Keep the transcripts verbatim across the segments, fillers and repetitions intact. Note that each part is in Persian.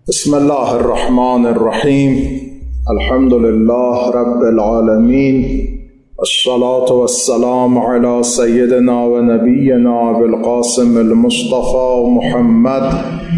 بسم الله الرحمن الرحیم. الحمد لله رب العالمین، الصلاة والسلام على سیدنا و نبینا بالقاسم المصطفى محمد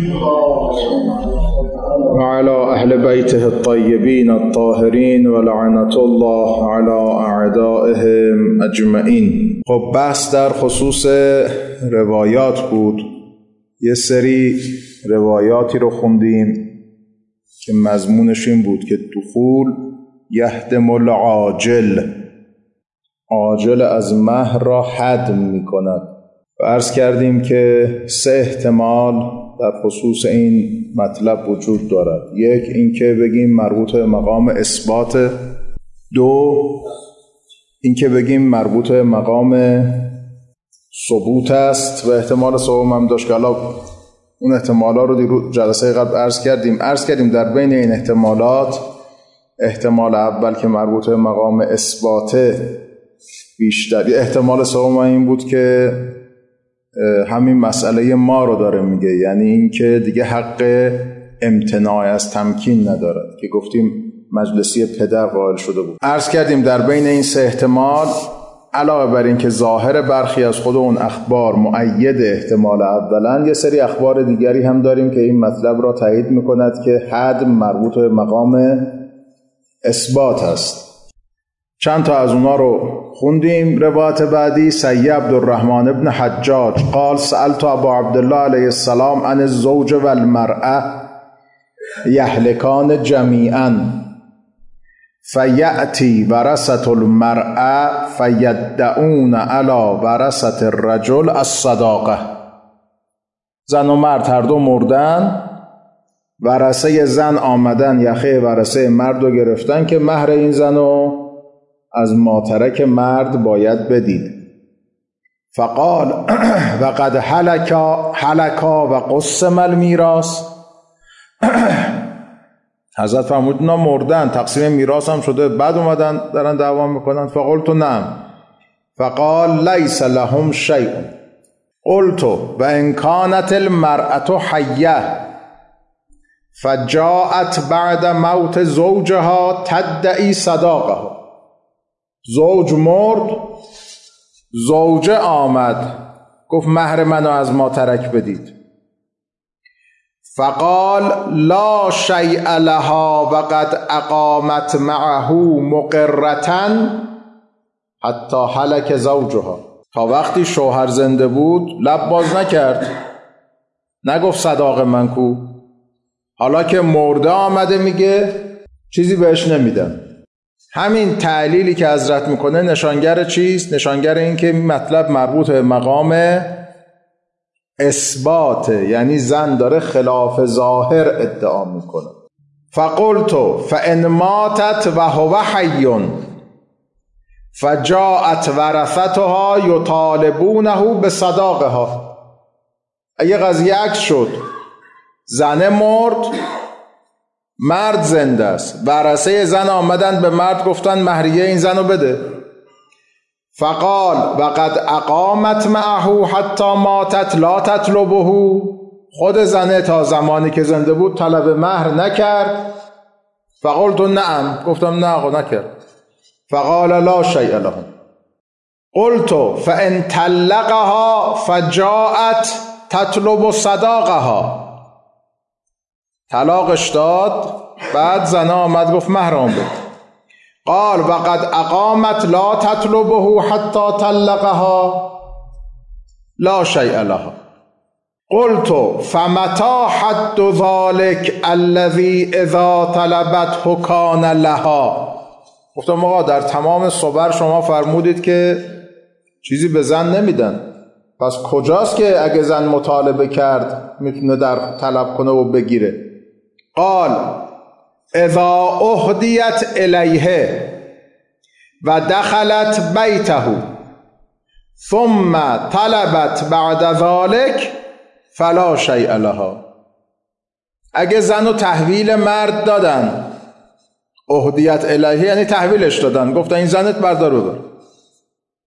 وعلى اهل بیته الطیبین الطاهرین ولعنة الله على اعدائهم اجمعین. خب بحث در خصوص روایات بود. یه سری روایاتی رو خوندیم که مضمونش این بود که دخول یهدم العاجل، عاجل از مهر را هدم می کند. و عرض کردیم که سه احتمال در خصوص این مطلب وجود دارد. یک، این که بگیم مربوط به مقام اثبات. دو، این که بگیم مربوط به مقام ثبوت است و احتمال سوم هم داشت که حالا اون احتمالا رو دیرو جلسه قبل عرض کردیم عرض کردیم در بین این احتمالات احتمال اول که مربوط به مقام اثبات بیشتر، احتمال سوم این بود که همین مسئله ما رو داره میگه، یعنی این که دیگه حق امتناع از تمکین ندارد که گفتیم مجلسی پدر قائل شده بود. عرض کردیم در بین این سه احتمال علاوه بر این که ظاهر برخی از خود اون اخبار مؤید احتمال اولا، یه سری اخبار دیگری هم داریم که این مطلب را تایید میکند که حد مربوط به مقام اثبات است. چند تا از اونا رو خوندیم. روایت بعدی سیه عبدالرحمن ابن حجاج قال سألت ابا عبدالله علیه السلام عن الزوج والمرأة یهلکان جمیعا فیأتی ورثة المرأة فیدعون علی ورثة الرجل الصداقه. زن و مرد هر دو مردن، ورثه زن آمدن یخه ورثه مرد رو گرفتن که مهر این زن رو از ماترک مرد باید بدید. فقال وقد هلکا هلکا و قسم المیراث. حضرت فرمود اینا مردن، تقسیم میراث هم شده، بعد اومدن دارن دعوا میکنن. فقلت نعم. فقال لیس لهم شیء. قلت و ان كانت المرأة حیه فجاءت بعد موت زوجها تدعی صداقه. زوج مرد، زوجه آمد گفت مهر منو از ما ترک بدید. فقال لا شیء لها وقد اقامت معه مقرة حتی هلک زوجها. تا وقتی شوهر زنده بود لب باز نکرد، نگفت صداق من کو. حالا که مرده آمده میگه چیزی بهش نمیدم. همین تعلیلی که حضرت میکنه نشانگر چیست؟ نشانگر این که مطلب مربوط به مقام اثبات، یعنی زن داره خلاف ظاهر ادعا میکنه. فقلت فان ماتت و هو حی فجاءت ورثتها یطالبونه بصداقها. اگه قضیه عکس شد، زن مرد، مرد زنده است، ورثه زن آمدن به مرد گفتن مهریه این زن رو بده. فقال وقد اقامت معه حتی ماتت لا تطلبه. خود زنه تا زمانی که زنده بود طلب مهر نکرد. فقلت نعم. گفتم نه نکرد. فقال لا شیء لهم. قلت فان طلقها فجاءت تطلب صداقها. طلاقش داد، بعد زنه آمد گفت مهرم بده. قال وقد اقامت لا تطلبه حتی طلقها لا شیء لها. قلت فمتى حد ذلك الذي اذا طلبته كان لها. گفتم آقا در تمام صور شما فرمودید که چیزی به زن نمیدن، پس کجاست که اگه زن مطالبه کرد میتونه در طلب کنه و بگیره؟ قال اذا اهدیت الیه و دخلت بیته ثم طلبت بعد ذلك فلا شیء لها. اگه زنو تحویل مرد دادن، اهدیت الیه یعنی تحویلش دادن، گفتن این زنت بردار ببر.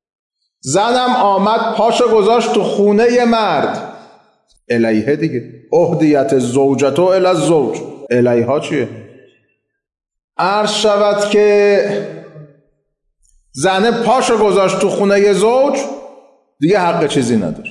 زنم آمد پاشو گذاشت تو خونه مرد، الیه دیگه، اهدیت الزوجة الی الزوج. الیها چیه؟ عرض شود که زنه پاشو گذاشت تو خونه زوج، دیگه حق چیزی نداره.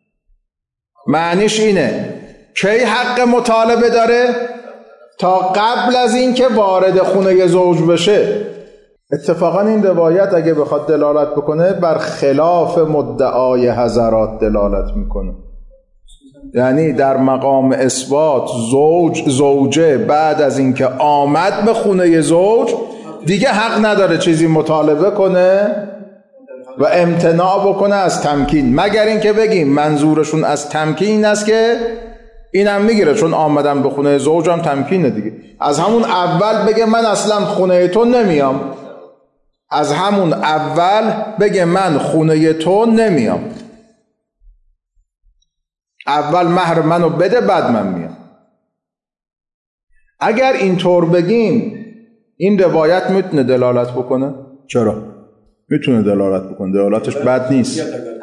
معنیش اینه کی حق مطالبه داره؟ تا قبل از این که وارد خونه زوج بشه. اتفاقا این روایت اگه بخواد دلالت بکنه بر خلاف مدعای حضرات دلالت میکنه. یعنی در مقام اثبات زوج زوجه بعد از اینکه آمد به خونه زوج دیگه حق نداره چیزی مطالبه کنه و امتناع بکنه از تمکین، مگر اینکه بگیم منظورشون از تمکین این است که اینم میگیره چون آمدن به خونه زوجم تمکینه دیگه. از همون اول بگه من اصلا خونه تو نمیام، از همون اول بگه من خونه تو نمیام، اول مهر منو بده بعد من میام. اگر اینطور بگیم این روایت میتونه دلالت بکنه؟ چرا؟ میتونه دلالت بکنه، دلالتش بد نیست،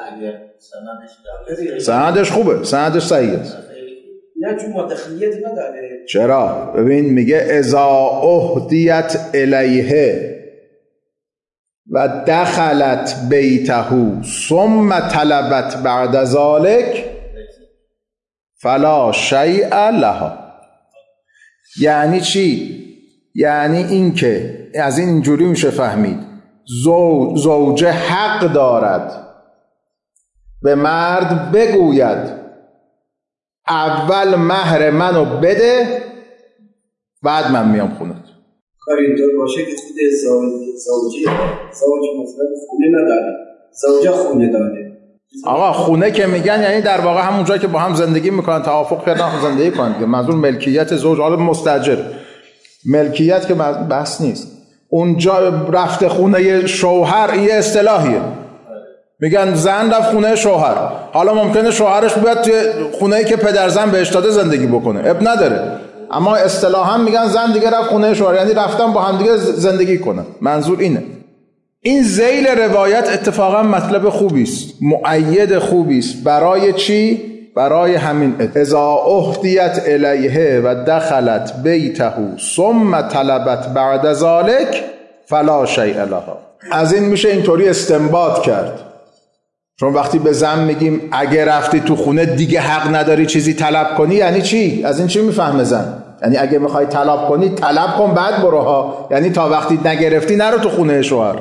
سندش خوبه، سندش صحیح است. نه چون مدخلیت نداره. چرا؟ ببین میگه اذا اهدیت الیه و دخلت بیته ثم طلبت بعد ذلك فلا شیء لها. یعنی چی؟ یعنی این که از این اینجوری میشه فهمید زوج زوجه حق دارد به مرد بگوید اول مهر منو بده بعد من میام خونت. کار اینطور باشه که خود زوجی زوج مثلا خونه نداره، زوجه خونه داره. آقا خونه که میگن یعنی در واقع همون جایی که با هم زندگی میکنن، توافق کردن زندگی کنن که منظور ملکیت زوج. حالا مستاجر ملکیت که بحث نیست، اونجا رفته خونه شوهر این اصطلاحیه، میگن زن رفت خونه شوهر. حالا ممکنه شوهرش بیاد توی خونه‌ای که پدر زن بهش داده زندگی بکنه، اب نداره، اما اصطلاحا میگن زن دیگه رفت خونه شوهر، یعنی رفتن با هم دیگه زندگی کنن. منظور اینه. این ذیل روایت اتفاقا مطلب خوبی است، مؤید خوبی است. برای چی؟ برای همین اذا اهدیت الیه و دخلت بیته ثم طلبت بعد ذلك فلا شیء لها. از این میشه اینطوری استنباط کرد، چون وقتی به زن میگیم اگه رفتی تو خونه دیگه حق نداری چیزی طلب کنی، یعنی چی؟ از این چی میفهمه زن؟ یعنی اگه میخوای طلب کنی طلب کن بعد برو ها، یعنی تا وقتی نگرفتی نرو تو خونه شوهر.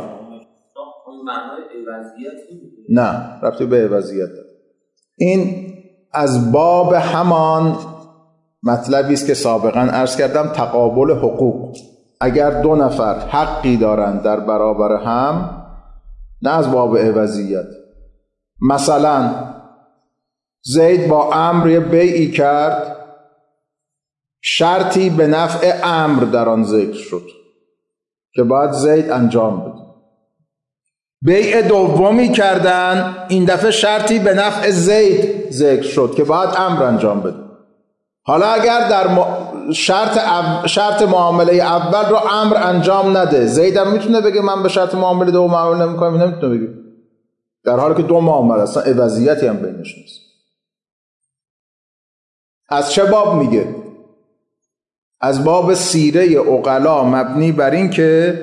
نه رفتی به عوضیت. این از باب همان مطلبی است که سابقا عرض کردم، تقابل حقوق. اگر دو نفر حقی دارند در برابر هم، نه از باب عوضیت. مثلا زید با عمرو یه بیعی کرد، شرطی به نفع عمرو در آن ذکر شد که باید زید انجام بده. بیع دومی کردن، این دفعه شرطی به نفع زید ذکر شد که باید عمرو انجام بده. حالا اگر در شرط او... شرط معامله اول رو عمرو انجام نده، زید هم میتونه بگه من به شرط معامله دوم معامله نمی‌کنم؟ نمیتونه بگه، در حالی که دو معامله اصلا عوضیتی هم بینش نیست. از چه باب میگه؟ از باب سیره عقلا، مبنی بر این که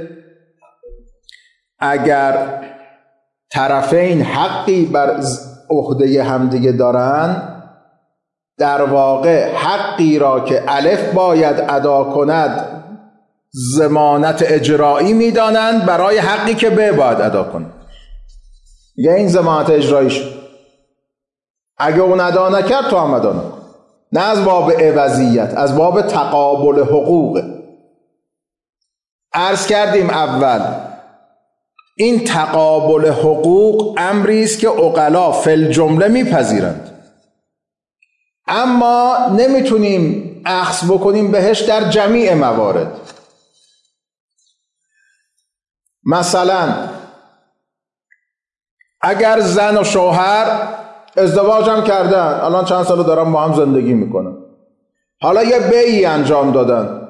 اگر طرفین حقی بر عهده همدیگه دارن، در واقع حقی را که الف باید ادا کند ضمانت اجرایی میدانند برای حقی که ب باید ادا کند. یه این ضمانت اجراییش، اگه اون ادا نکرد تو هم ادا نکن. نه از باب عوضیت، از باب تقابل حقوق. عرض کردیم اول این تقابل حقوق امری است که عقلا فی الجمله میپذیرند، اما نمیتونیم اخذ بکنیم بهش در جمیع موارد. مثلا اگر زن و شوهر ازدواج هم کردن، الان چند سال دارن با هم زندگی میکنن، حالا یه بیعی انجام دادن،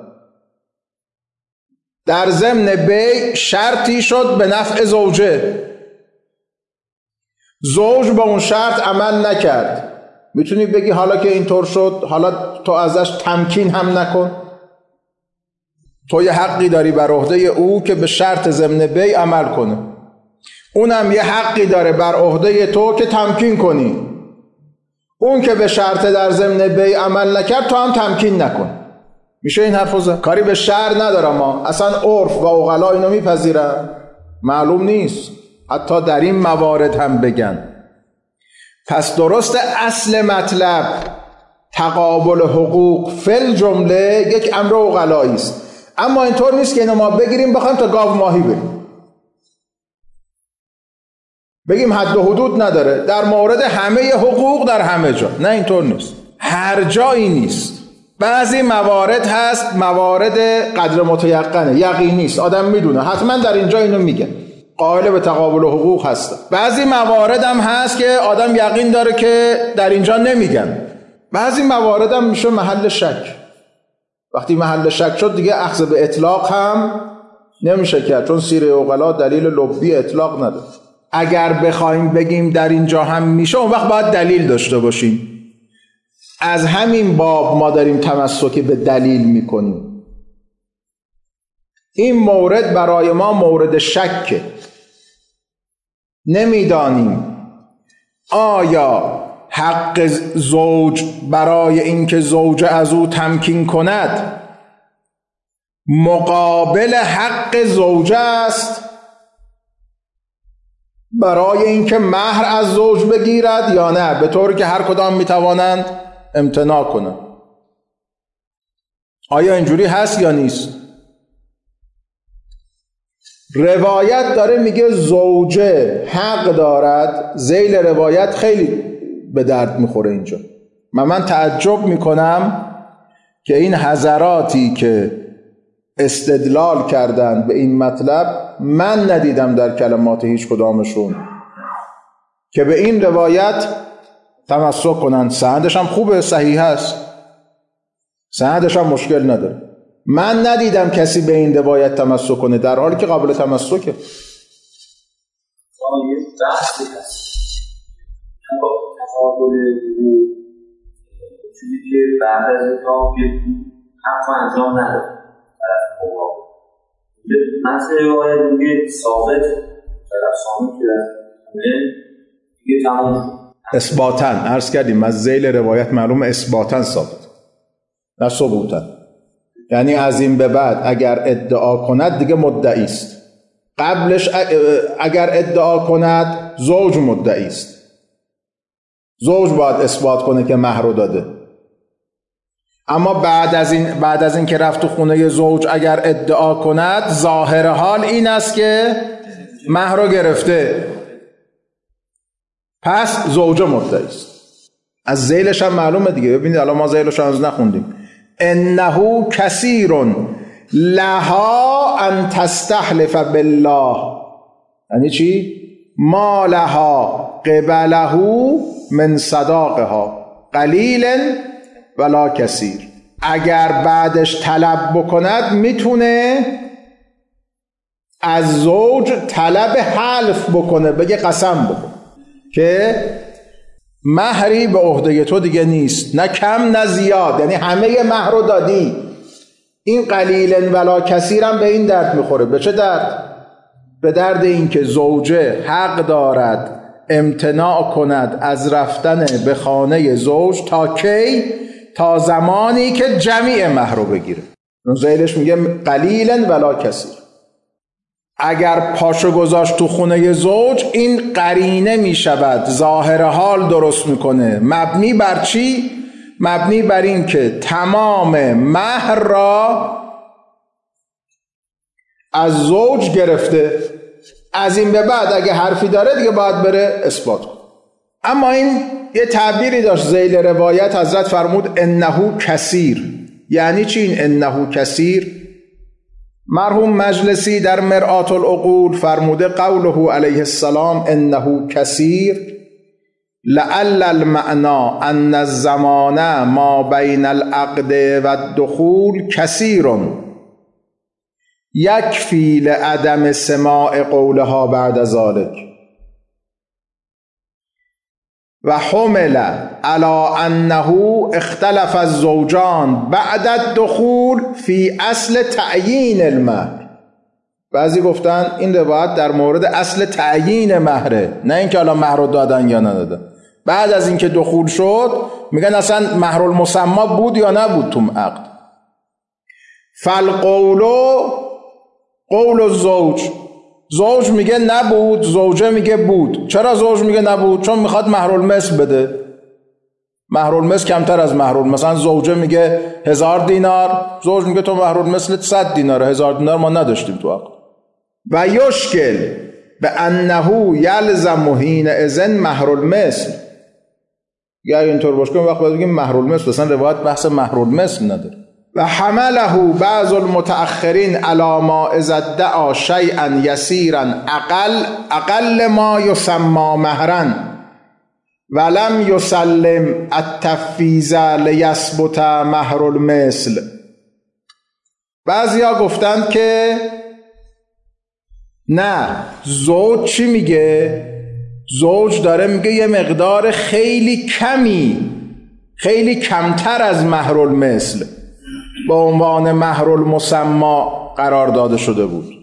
در ضمن بیع شرطی شد به نفع زوجه، زوج با اون شرط عمل نکرد، میتونی بگی حالا که اینطور شد حالا تو ازش تمکین هم نکن؟ تو یه حقی داری بر عهده او که به شرط ضمن بیع عمل کنه، اونم یه حقی داره بر عهده تو که تمکین کنی. اون که به شرط در ضمن بیع عمل نکرد تو هم تمکین نکن. میشه این حرفو زد؟ کاری به شرع ندارم، ما اصلا عرف و عقلا اینو میپذیرن؟ معلوم نیست، حتی در این موارد هم بگن. پس درست اصل مطلب تقابل حقوق فل جمله یک امر عقلایی است، اما اینطور نیست که اینو ما بگیریم بخوایم تا گاو ماهی بریم، بگیم حد و حدود نداره در مورد همه حقوق در همه جا. نه اینطور نیست، هر جایی نیست. بعضی موارد هست موارد قدر متیقنه، یقینی نیست، آدم میدونه حتما در اینجا اینو میگن، قائل به تقابل حقوق هست. بعضی موارد هم هست که آدم یقین داره که در اینجا نمیگن. بعضی موارد هم میشه محل شک. وقتی محل شک شد دیگه اخذ به اطلاق هم نمیشه کرد، چون سیره عقلا دلیل لبی اطلاق نداره. اگر بخوایم بگیم در اینجا هم میشه، اون وقت باید دلیل داشته باشیم. از همین باب ما داریم تمسک به دلیل میکنیم. این مورد برای ما مورد شکه. نمیدانیم آیا حق زوج برای اینکه زوج از او تمکین کند مقابل حق زوجه است برای اینکه مهر از زوج بگیرد یا نه، به طوری که هر کدام میتوانند امتناع کنند. آیا اینجوری هست یا نیست؟ روایت داره میگه زوجه حق دارد. ذیل روایت خیلی به درد میخوره اینجا. من من تعجب میکنم که این حضراتی که استدلال کردن به این مطلب من ندیدم در کلمات هیچ کدامشون که به این روایت تمسک کنن. سندش هم خوبه، صحیح هست، سندش هم مشکل نداره. من ندیدم کسی به این روایت تمسک کنه، در حالی که قابل تمسکه. آه یه بحثی هست تقابل چیزی که بعد از این تا که حق و انجام نداره طرف مقابل. مثل روایت میگه ثابت طرف سامی که رفته دیگه تمام اثباتاً عرض کردیم از ذیل روایت معلوم اثباتاً ثابت نه ثبوتاً. یعنی از این به بعد اگر ادعا کند دیگه مدعی است. قبلش اگر ادعا کند زوج مدعی است، زوج باید اثبات کنه که مهر رو داده. اما بعد از این بعد از این که رفت تو خونه زوج اگر ادعا کند ظاهر حال این است که مهر رو گرفته، پس زوج مدعی است. از ذیلش هم معلومه دیگه. ببینید الان ما ذیلش رو هنوز نخوندیم. انه کثیر لها ان تستحلف بالله، یعنی چی؟ ما لها قبله من صداقها قلیل ولا کثیر. اگر بعدش طلب بکند میتونه از زوج طلب حلف بکنه، بگه قسم بکن که مهری به عهده تو دیگه نیست، نه کم نه زیاد، یعنی همه مهر رو دادی. این قلیل ولا کثیر هم به این درد میخوره. به چه درد؟ به درد این که زوجه حق دارد امتناع کند از رفتن به خانه زوج تا کی؟ تا زمانی که جمیع مهر رو بگیره. ذیلش میگه قلیل ولا کثیر. اگر پاشو گذاشت تو خونه زوج این قرینه میشود، ظاهر حال درست میکنه. مبنی بر چی؟ مبنی بر این که تمام مهر را از زوج گرفته، از این به بعد اگه حرفی داره دیگه باید بره اثبات کنه. اما این یه تعبیری داشت ذیل روایت، حضرت فرمود انه کثیر. یعنی چی این انه کثیر؟ مرحوم مجلسی در مرآت العقول فرموده قوله علیه السلام انه کثیر لعل المعنى ان الزمان ما بین العقد و الدخول کثیر یکفی لعدم سماع قولها بعد ذلك. و حمل علی انه اختلف الزوجان بعد الدخول فی اصل تعیین المهر. بعضی گفتن این روایت در مورد اصل تعیین مهره، نه اینکه الان مهر رو دادن یا ندادن. بعد از اینکه دخول شد میگن اصلا مهر المسما بود یا نبود تو عقد. فالقول قول الزوج، زوج میگه نبود، زوجه میگه بود. چرا زوج میگه نبود؟ چون میخواد مهر المثل بده. مهر المثل کمتر از مهر المثل، مثلا زوجه میگه هزار دینار، زوج میگه تو مهر المثل صد دیناره، هزار دینار ما نداشتیم تو عقد. و یشکل به انه یلزم حینئذ مهر المثل. یا اینطور باشه که وقت باید بگیم مهر المثل، اصلا روایت بحث مهر المثل نداره. و حمله بعض المتأخرین علی ما اذا ادعا شیئا یسیرا اقل اقل ما یسمى مهرا ولم یسلم التفویض لیثبت مهر المثل. بعضیا گفتند که نه، زوج چی میگه؟ زوج داره میگه یه مقدار خیلی کمی، خیلی کمتر از مهر المثل با عنوان مهر المسما قرار داده شده بود.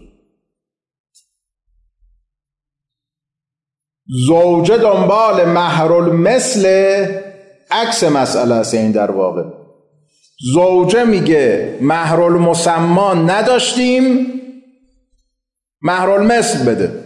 زوجه دنبال مهر المثل عکس مسئله است. این در واقع زوجه میگه مهر المسما نداشتیم، مهر المثل بده.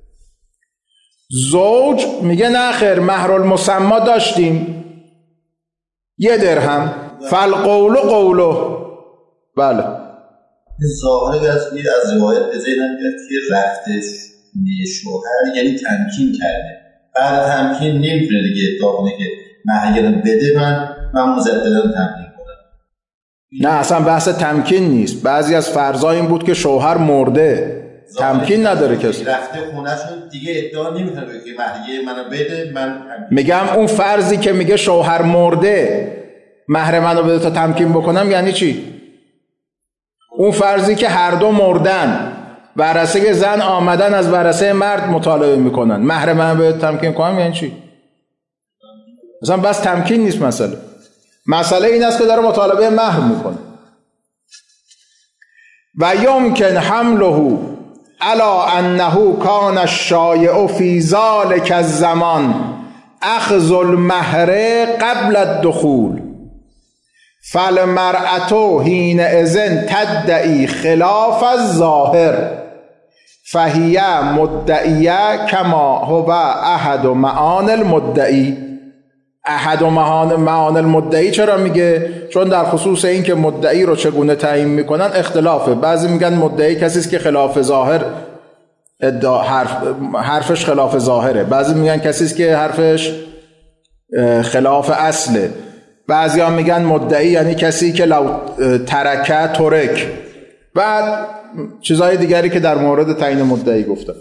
زوج میگه نه خیر، مهر المسما داشتیم، یه درهم. فالقول قوله. بله، ظاهر از از روایت به ذهنم میاد که رفتش شوهر یعنی تمکین کرده، بعد تمکین نمیتونه دیگه ادعا کنه که مهر بده من من مزدداً تمکین کنم. نه اصلا بحث تمکین نیست. بعضی از فرضا این بود که شوهر مرده، تمکین نداره کسی، رفته خونه‌شون دیگه ادعا نمیتونه که مهر منو بده من. میگم اون فرضی که میگه شوهر مرده مهر منو بده تا تمکین بکنم یعنی چی؟ اون فرضی که هر دو مردن، ورثه زن آمدن از ورثه مرد مطالبه میکنن، مهر منو بده تمکین کنم یعنی چی؟ مثلا بس تمکین نیست مسئله. مسئله این است که داره مطالبه مهر میکنه. و یمکن حمله علی انه کان الشایع فی ذلک الزمان اخذ المهر قبل الدخول فالمرأة حینئذ تدعی خلاف الظاهر فهی مدعیه کما هو احد معان المدعی. احد معان المدعی چرا میگه؟ چون در خصوص این که مدعی رو چگونه تعیین میکنن اختلافه. بعضی میگن مدعی کسی است که خلاف ظاهر ادعا حرف حرفش خلاف ظاهره، بعضی میگن کسی است که حرفش خلاف اصله، بعضی ها میگن مدعی یعنی کسی که لو ترکه ترک، بعد چیزهای دیگری که در مورد تعیین مدعی گفتن.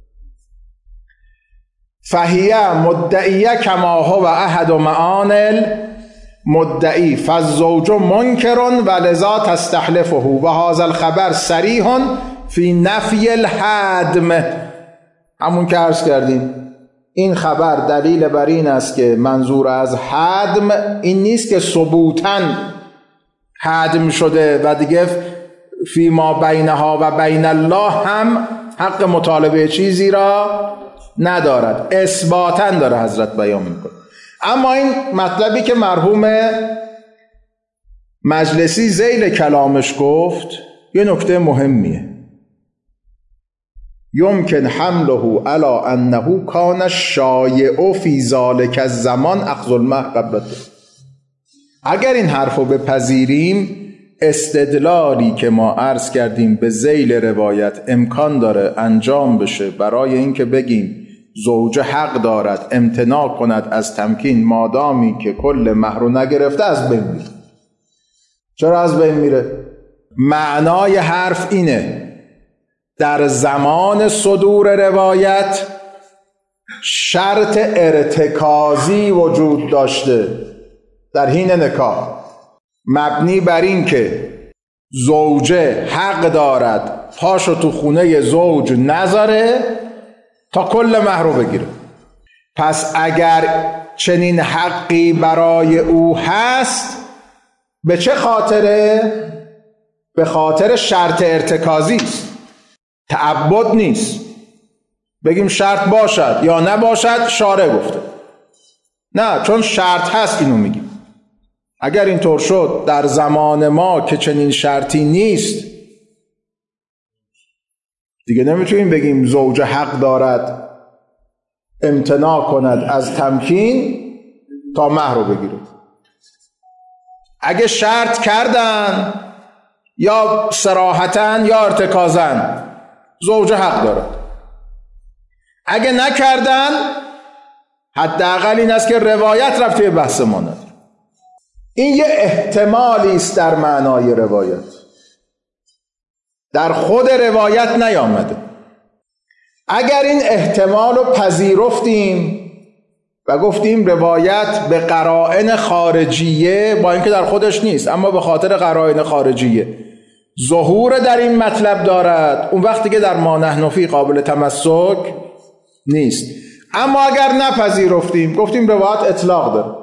فهیه مدعیه کما هو احد معان المدعی فالزوج منکر ولذا تستحلفه و هذا الخبر صریح فی نفی الهدم. همون که عرض کردیم این خبر دلیل بر این است که منظور از هدم این نیست که ثبوتاً هدم شده و دیگه فی ما بینها و بین الله هم حق مطالبه چیزی را ندارد، اثباتاً داره حضرت بیان میکنه. اما این مطلبی که مرحوم مجلسی ذیل کلامش گفت یه نکته مهمیه. یمکن حمله علی انه کان الشایع فی ذلک الزمان اخذ المهر قبل. اگر این حرفو بپذیریم استدلالی که ما عرض کردیم به ذیل روایت امکان داره انجام بشه برای اینکه بگیم زوجه حق دارد امتناع کند از تمکین مادامی که کل مهر رو نگرفته از بین میره. چرا از بین میره؟ معنای حرف اینه در زمان صدور روایت شرط ارتکازی وجود داشته در حین نکاح، مبنی بر این که زوجه حق دارد پاشو تو خونه زوج نذاره تا کل مهر رو بگیره. پس اگر چنین حقی برای او هست، به چه خاطره؟ به خاطر شرط ارتکازی است، تعبد نیست. بگیم شرط باشد یا نباشد، شارع گفته. نه، چون شرط هست اینو میگیم. اگر اینطور شد در زمان ما که چنین شرطی نیست، دیگه نمیتونیم بگیم زوج حق دارد امتناع کند از تمکین تا مهر رو بگیره. اگه شرط کردن یا صراحتاً یا ارتکازاً، زوج حق دارد. اگه نکردن، حداقل این است که روایت رفتی به بحث ما نداره. این یه احتمالی است در معنای روایت، در خود روایت نیامده. اگر این احتمال رو پذیرفتیم و گفتیم روایت به قرائن خارجیه، با اینکه در خودش نیست اما به خاطر قرائن خارجیه ظهور در این مطلب دارد، اون وقتی که در ما نحن فی قابل تمسک نیست. اما اگر نپذیرفتیم، گفتیم روایت اطلاق داره،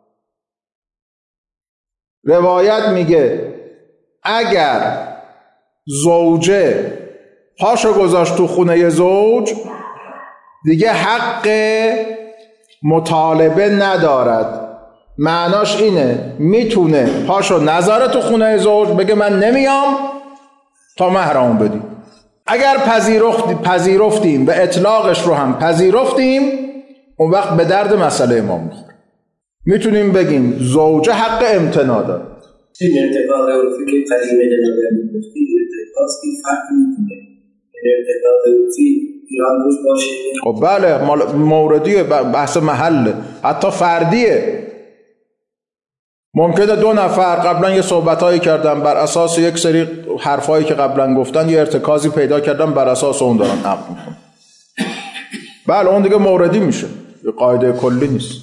روایت میگه اگر زوجه پاشو گذاشت تو خونه زوج، دیگه حق مطالبه ندارد. معناش اینه میتونه پاشو نذاره تو خونه زوج، بگه من نمیام تا مهرمو بدی. اگر پذیرفت پذیرفتیم و اطلاقش رو هم پذیرفتیم، اون وقت به درد مسئله ما میخوره. میتونیم بگیم زوجه حق امتناع داره. این ارتکاز عرفی که قدیمه جنابه گفتی، ارتکاز که فرق میکنه. ارتکاز عرفی ایران روز باشه. خب بله، موردیه، بحث محله، حتی فردیه. ممکنه دو نفر قبلا یه صحبتایی کردن، بر اساس یک سری حرفایی که قبلا گفتن یه ارتکازی پیدا کردن، بر اساس اون دارن حق میکنن. بله، اون دیگه موردی میشه، یه قاعده کلی نیست.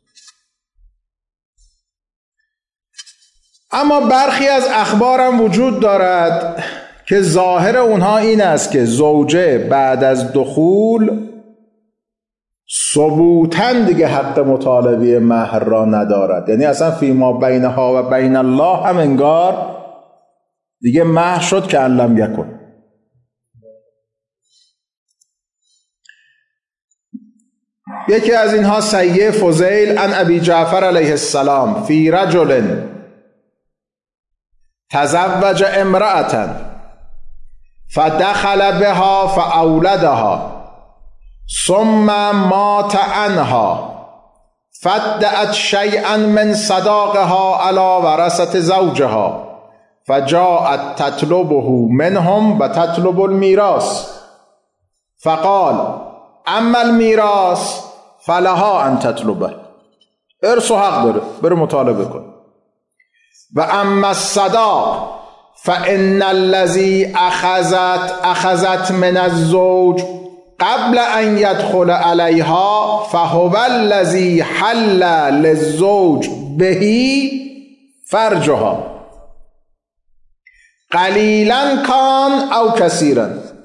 اما برخی از اخبارم وجود دارد که ظاهر اونها این است که زوجه بعد از دخول ثبوتاً دیگه حق مطالبه مهر را ندارد. یعنی اصلا فیما بینها و بین الله هم انگار دیگه مهر شد که ان لم یکن. یکی از اینها سیه فضیل عن ابی جعفر علیه السلام فی رجل تزوج امرأة فدخل بها فاولدها ثم مات عنها فادعت شيئا من صداقها على ورثة زوجها فجاءت تطلبه منهم وتطلب الميراث فقال اما الميراث فلها ان تطلبه. ارث و حق داره، بره مطالبه کن. و اما الصداق فان الذي اخذت اخذت من الزوج قبل ان يدخل عليها فهو الذي حل للزوج به فرجها قلیلا کان او کثیرا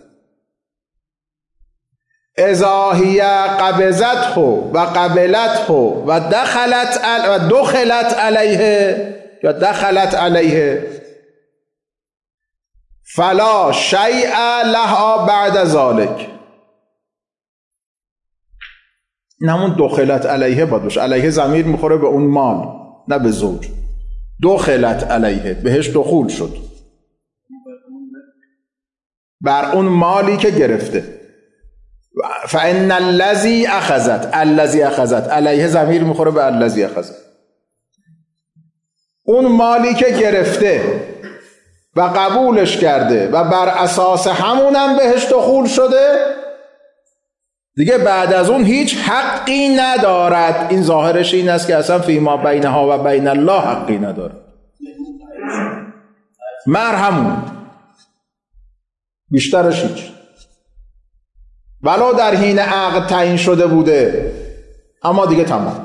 اذا هي قبضته و قبلته و دخلت و دخلت علیه یا دخلت علیه فلا شیء لها بعد ذلك. نمون دخلت علیه بادش، علیه ضمیر میخوره به اون مال نه به زوج. دخلت علیه، بهش دخول شد، بر اون مالی که گرفته. فان الذی اخذت الذی اخذت علیه ضمیر میخوره به الذی اخذت، اون مالی که گرفته و قبولش کرده و بر اساس همونم بهش دخول شده، دیگه بعد از اون هیچ حقی ندارد. این ظاهرش این است که اصلا فیما بینها و بین الله حقی ندارد. مهر همون، بیشترش هیچ، ولو در حین عقد تعیین شده بوده، اما دیگه تمام.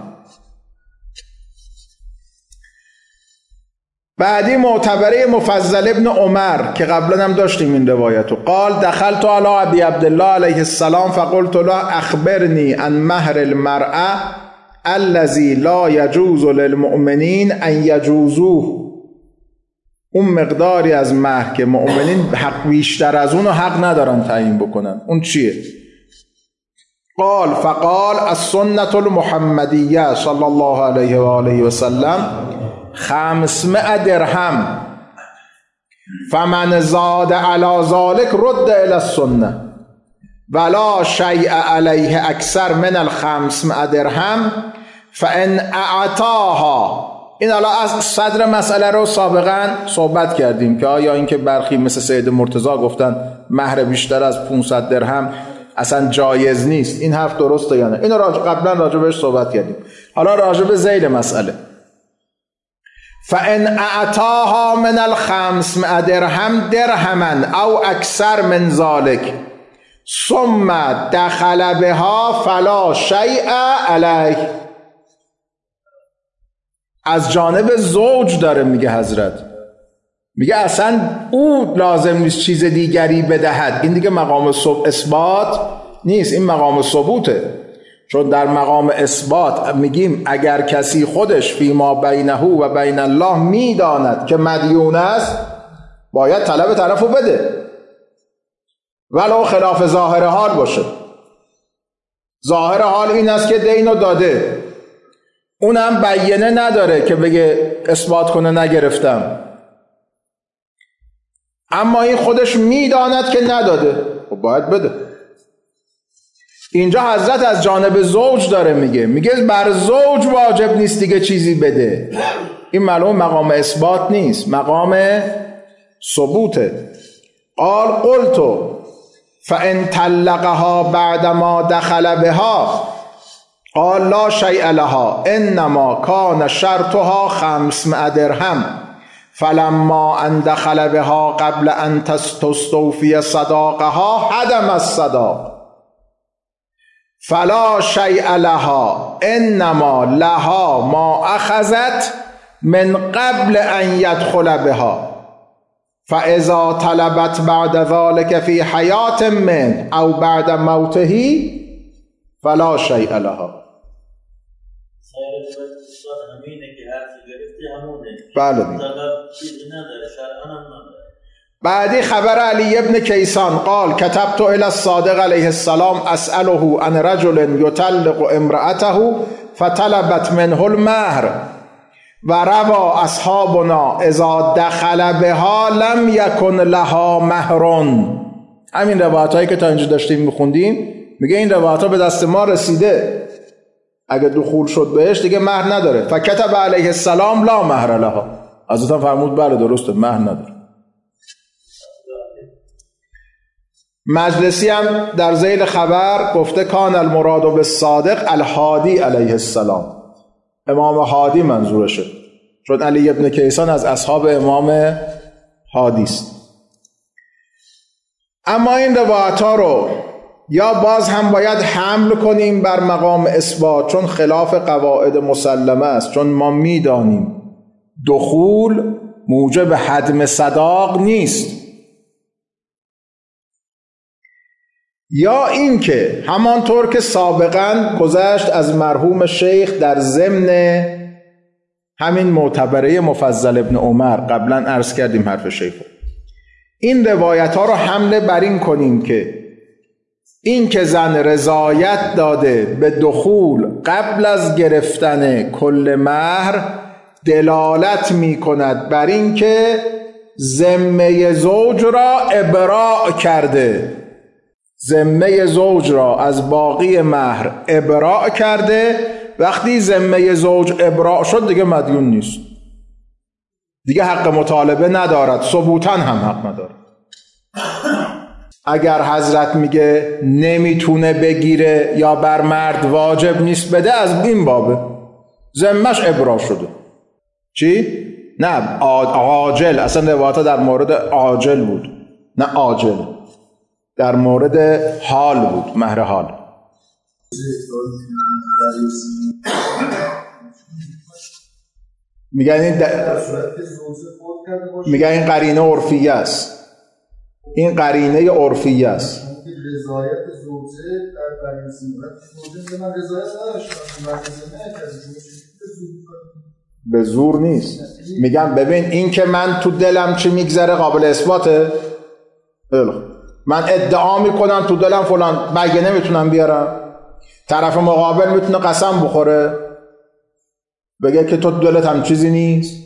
بعدی معتبره مفضل ابن عمر که قبلا هم داشتیم این روایتو، قال دخلت علی ابی عبدالله علیه السلام فقلت له اخبرنی عن مهر المرأة الذی لا یجوز للمؤمنین ان یجوزوه، اون مقداری از مهر که مؤمنین حق بیشتر از اون رو حق ندارن تعیین بکنن، اون چیه؟ قال فقال السنة المحمدیه صلی الله علیه و آله و سلم خمسمائة درهم فمن زاد علی ذلك رد الی السنه ولا شیء علیه اکثر من الخمسمائة درهم فان اعطاها. این حالا از صدر مسئله رو سابقا صحبت کردیم که آیا اینکه برخی مثل سید مرتضی گفتن مهر بیشتر از پانصد درهم اصلا جایز نیست، این حرف درسته یا نه؟ اینو راجع قبلا راجع بهش صحبت کردیم. حالا راجع به ذیل مسئله فان اعطاها من الخمسمائة درهم درهما او اکثر من ذلك ثم دخل بها فلا شیء علیه. از جانب زوج داره میگه حضرت، میگه اصلا او لازم نیست چیز دیگری بدهد. این دیگه مقام اثبات نیست، این مقام ثبوته. چون در مقام اثبات میگیم اگر کسی خودش فیما بینه و بین الله میداند که مدیون است باید طلب طرفو بده، ولو خلاف ظاهر حال باشه. ظاهر حال این است که دینو داده، اونم بیانه نداره که بگه اثبات کنه نگرفتم، اما این خودش میداند که نداده، خب باید بده. اینجا حضرت از جانب زوج داره میگه، میگه بر زوج واجب نیست دیگه چیزی بده. این معلوم مقام اثبات نیست، مقام ثبوته. قال قلت فان طلقها بعد ما دخل بها قال لا شیء لها انما کان شرطها خمسمائة درهم فلما ان دخل بها قبل ان تستوفی صداقها هدم الصداق فلا شیء لها انما لها ما اخذت من قبل ان يدخل بها فاذا طلبت بعد ذلك في حیات من او بعد موته فلا شیء لها. بله. بعدی خبر علی ابن کیسان قال كتبت الى الصادق علیه السلام اسأله عن رجل يطلق امرأته فطلبت منه المهر و روا اصحابنا اذا دخل بها لم یکن لها مهر. همین روایت هایی که تا اینجا داشتیم میخوندیم میگه این روایت ها به دست ما رسیده، اگه دخول شد بهش دیگه مهر نداره. فکتب علیه السلام لا مهر لها، حضرت فرمود بله درسته مهر نداره. مجلسی هم در ذیل خبر گفته کان المراد بالصادق الهادی علیه السلام، امام هادی منظورشه، چون علی ابن کیسان از اصحاب امام هادی است. اما این روایت ها رو یا باز هم باید حمل کنیم بر مقام اثبات، چون خلاف قواعد مسلمه است، چون ما میدانیم دخول موجب هدم صداق نیست، یا این که همانطور که سابقا گذشت از مرحوم شیخ در ضمن همین معتبره مفضل ابن عمر، قبلا عرض کردیم حرف شیخ، این روایت ها رو حمله بر این کنیم که این که زن رضایت داده به دخول قبل از گرفتن کل مهر دلالت می کند بر این که ذمه زوج را ابراء کرده، ذمه زوج را از باقی مهر ابراء کرده. وقتی ذمه زوج ابراء شد دیگه مدیون نیست، دیگه حق مطالبه ندارد، ثبوتاً هم حق ندارد. اگر حضرت میگه نمیتونه بگیره یا بر مرد واجب نیست بده، از این بابه ذمه‌اش ابراء شده. چی؟ نه عاجل، اصلا روایت در مورد عاجل بود، نه عاجل، در مورد حال بود، مهر حال. میگن این در... میگن این قرینه عرفیه است، این قرینه عرفیه است. رضایت زوجه در برای زیارت زوجه من رضایت نداشتم مرکز نه که از به زور نیست. میگم ببین این که من تو دلم چی میگذره قابل اثباته. من ادعا میکنم تو دلم فلان، مگه نمیتونم بیارم؟ طرف مقابل میتونه قسم بخوره بگه که تو دلت هم چیزی نیست.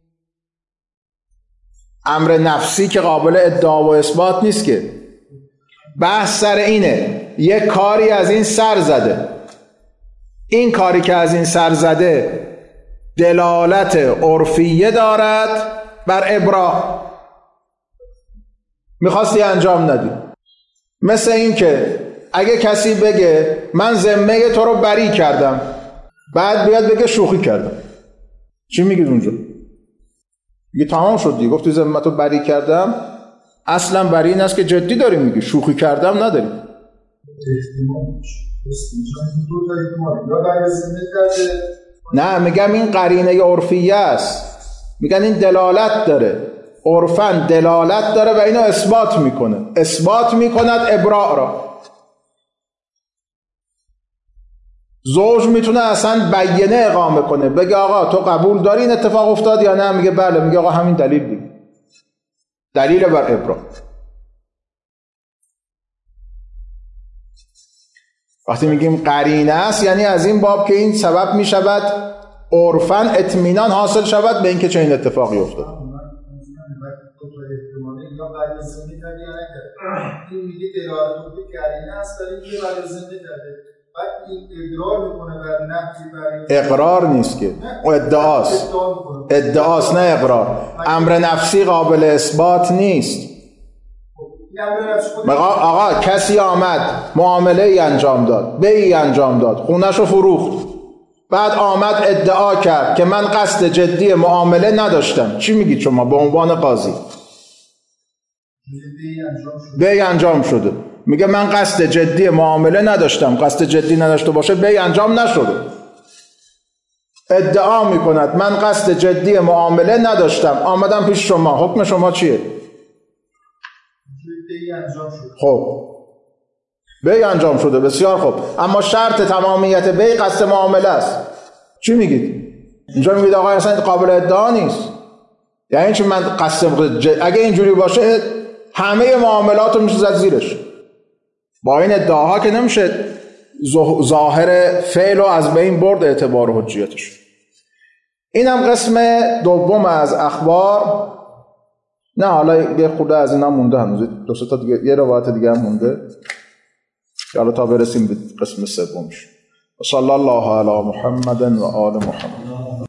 امر نفسی که قابل ادعا و اثبات نیست که. بحث سر اینه یک کاری از این سر زده، این کاری که از این سر زده دلالت عرفیه دارد بر ابراء، میخواستی انجام ندی. مثل این که اگه کسی بگه من ذمه تو رو بری کردم، بعد بیاد بگه شوخی کردم، چی میگید اونجا؟ میگه تمام شد دیگه، گفتی ذمه تو بری کردم، اصلا بری این است که جدی داری میگی، شوخی کردم نداری. نه میگم این قرینه عرفیه است، میگن این دلالت داره، عرفاً دلالت داره و اینو اثبات میکنه، اثبات میکند ابراء را. زوج میتونه اصلا بیانه اقامه کنه، بگه آقا تو قبول داری این اتفاق افتاد یا نه؟ میگه بله. میگه آقا همین دلیل دیگه، دلیل بر ابراء. وقتی میگیم قرینه است یعنی از این باب که این سبب میشود عرفاً اطمینان حاصل شود به اینکه چه این اتفاقی افتاد. یا بعد زنده کردی یا نکرد، این میگه دلالت به قرینه است ولی میگه بعد زنده کرده، بعد این اقرار میکنه بر نفی برای اقرار نیست که ادعاست، ادعاست نه اقرار. امر نفسی قابل اثبات نیست. آقا کسی آمد معامله ای انجام داد، بیعی انجام داد، خونه‌شو فروخت، بعد آمد ادعا کرد که من قصد جدی معامله نداشتم، چی میگید شما به عنوان قاضی؟ بیع انجام شده، میگه من قصد جدی معامله نداشتم، قصد جدی نداشته باشه بیع انجام نشده. ادعا میکند من قصد جدی معامله نداشتم، آمدم پیش شما، حکم شما چیه؟ خب بیع انجام شده، بسیار خوب، اما شرط تمامیت بیع قصد معامله است، چی میگید؟ اینجا میگید آقا اصلا قابل ادعا نیست. یعنی چی من قصد جد... اگه اینجوری باشه همه معاملات رو میشه زد زیرش. با این ادعاها که نمیشه ظاهر فعل رو از بین برد اعتبار و حجیتش. اینم قسم دوم از اخبار. نه حالا یه خورده از اینا مونده، هنوز دو سه تا دیگه، یه روایت دیگه هم مونده، حالا تا برسیم به قسم سومش. صلی الله علی محمد و آل محمد.